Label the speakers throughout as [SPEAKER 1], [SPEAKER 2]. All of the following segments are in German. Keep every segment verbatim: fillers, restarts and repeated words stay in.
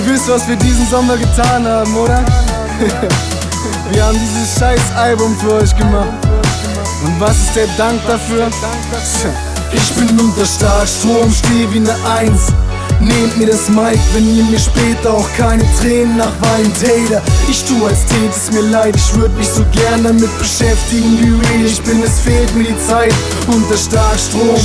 [SPEAKER 1] wisst, was wir diesen Sommer getan haben, oder? Wir haben dieses scheiß Album für euch gemacht. Und was ist der Dank dafür? Ich bin unter Starkstrom, steh wie ne Eins. Nehmt mir das Mic, wenn ihr mir später auch keine Tränen nachweint. Hater, ich tu als tät es mir leid. Ich würd mich so gern damit beschäftigen, wie real ich bin. Es fehlt mir die Zeit unter Starkstrom.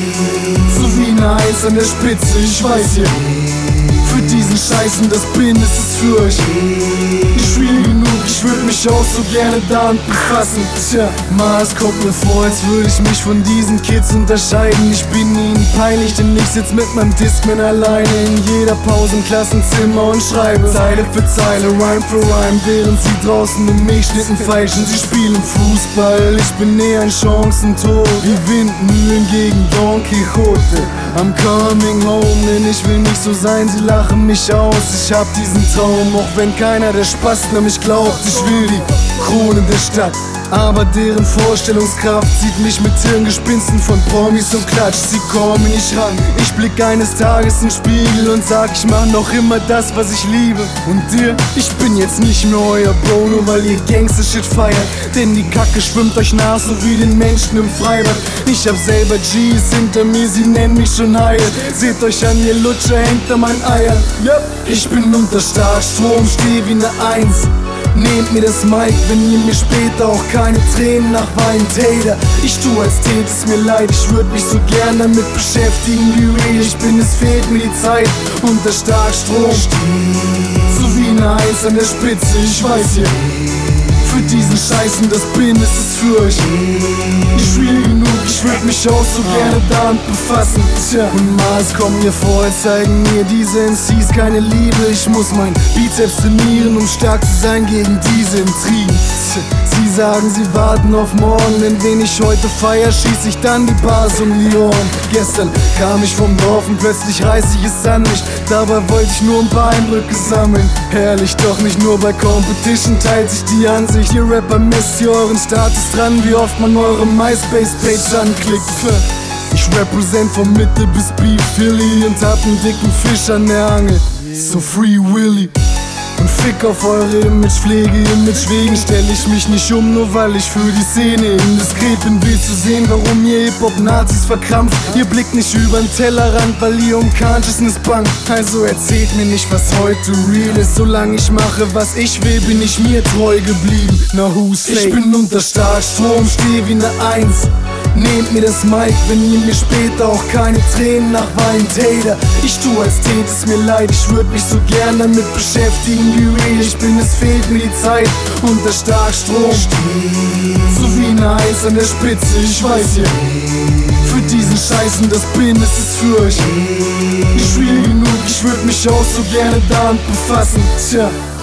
[SPEAKER 1] So wie ne Eins an der Spitze, ich weiß ihr. Für diesen Scheiß und das bin, ist es für euch nicht real genug, ich würd mich auch so gerne damit befassen. Tja, mal es kommt mir vor, als würde ich mich von diesen Kids unterscheiden. Ich bin ihnen peinlich, denn ich sitz mit meinem Discman alleine in jeder Pause im Klassenzimmer und schreibe Zeile für Zeile, Rhyme für Rhyme, während sie draußen im Milchschnitten feilschen. Sie spielen Fußball, ich bin eher ein Chancentod, wie Windmühlen gegen Don Quixote. I'm coming home, denn ich will nicht so sein, sie lachen mich aus. Ich hab diesen Traum, auch wenn keiner der Spasten an mich glaubt. Ich will die Krone der Stadt, aber deren Vorstellungskraft zieht mich mit Hirngespinsten von Promis und Klatsch. Sie kommen nicht ran. Ich blick eines Tages in den Spiegel und sag, ich mach noch immer das, was ich liebe. Und dir, ich bin jetzt nicht mehr euer Bro, nur weil ihr Gangster-Shit feiert. Denn die Kacke schwimmt euch nach, so wie den Menschen im Freibad. Ich hab selber G's hinter mir, sie nennen mich schon Heil. Seht euch an, ihr Lutscher hängt an meinen Eiern. Yep. Ich bin unter Starkstrom, steh wie ne Eins. Nehmt mir das Mic, wenn ihr mir später auch keine Tränen nachweint. Hater, ich tu als tät es mir leid. Ich würd mich so gern damit beschäftigen, wie real ich bin. Es fehlt mir die Zeit unter Starkstrom. So wie ne Eins an der Spitze, ich weiß ihr. Für diesen Scheiß und das bin, ist es für euch nicht real genug, ich würd mich auch so gerne damit befassen. Tja, und mal es kommt mir vor, als zeigen mir diese M Cs keine Liebe. Ich muss mein Bizeps trainieren, um stark zu sein gegen diese Intrigen. Sie sagen, sie warten auf morgen, denn wen ich heute feier, schieß ich dann die Bars um die Ohren. Gestern kam ich vom Dorf und plötzlich reiß ich es an mich. Dabei wollte ich nur ein paar Eindrücke sammeln. Herrlich, doch nicht nur bei Competition teilt sich die Ansicht. Ihr Rapper, messt ihr euren Status dran, wie oft man eure MySpace-Page anklickt. Ich represent von Mitte bis Beef Philly und hab einen dicken Fisch an der Angel, so Free Willy. Und fick auf eure Imagepflege, Image wegen stell ich mich nicht um, nur weil ich für die Szene indiskret bin. Will zu sehen, warum ihr Hip-Hop-Nazis verkrampft. Ihr blickt nicht übern Tellerrand, weil ihr um Consciousness bangt. Also erzählt mir nicht, was heute real ist. Solange ich mache, was ich will, bin ich mir treu geblieben. Na who's fake? Ich bin unter Starkstrom, steh wie ne Eins. Nehmt mir das Mic, wenn ihr mir später auch keine Tränen nachweint. Hater, ich tu als tät es mir leid. Ich würd mich so gern damit beschäftigen, wie real ich bin. Es fehlt mir die Zeit unter Starkstrom. So wie ne Eins an der Spitze, ich weiß ihr. Für diesen Scheiß und das bin, ist es für euch nicht real genug, ich würd mich auch so gerne damit befassen. Tja.